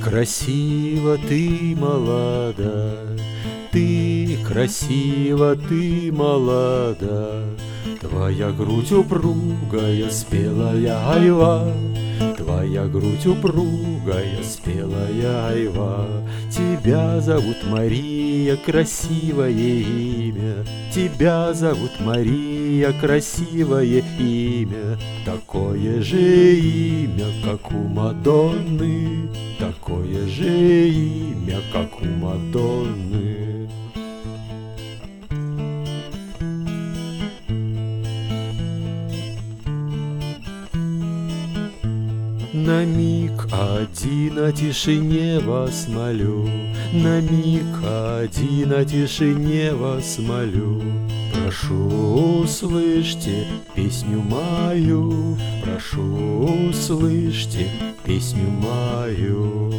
красива, ты молода, ты красива, ты молода. Твоя грудь упругая, спелая айва, твоя грудь упругая, спелая айва. Тебя зовут Мария, красивое имя, тебя зовут Мария, красивое имя. Такое же имя, как у Мадонны, такое же имя, как у Мадонны. На миг один о тишине вас молю, на миг один о тишине вас молю. Прошу, услышьте песню мою, прошу, услышьте песню мою.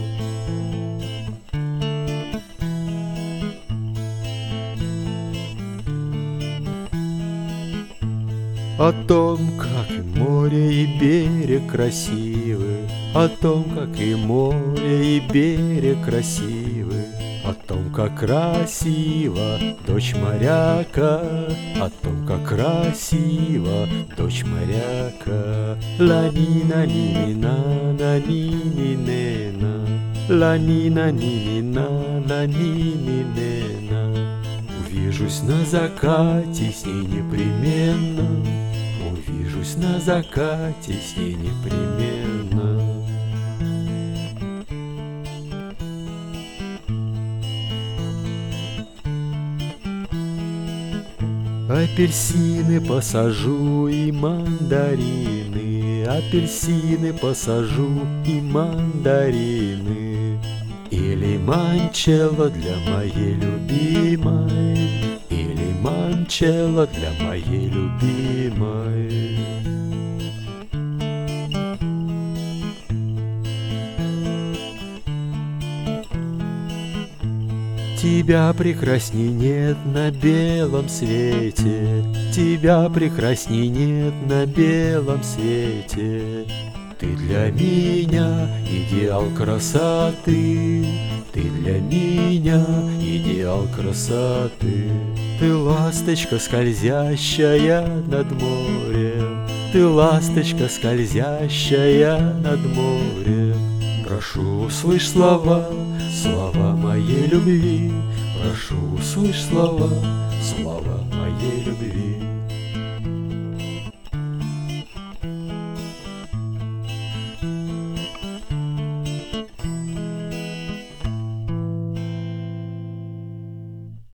О том, как и море, и берег красивы, о том, как и море, и берег красивы, о том, как красива дочь моряка, о том, как красива дочь моряка. Ла-ни-на-ни-ни-на, ла-ни-ни-не-на, ла-ни-на-ни-ни-на, ла-ни-ни-не-на. Увижусь на закате с ней непременно, увижусь на закате с ней непременно. Апельсины посажу и мандарины, апельсины посажу и мандарины. И лимончелло для моей любимой, и лимончелло для моей любимой. Тебя прекрасней нет на белом свете, тебя прекрасней нет на белом свете. Ты для меня идеал красоты, ты для меня идеал красоты. Ты ласточка, скользящая над морем, ты ласточка, скользящая над морем. Прошу, услышь слова, слова моей любви, прошу, услышь слова, слова моей любви.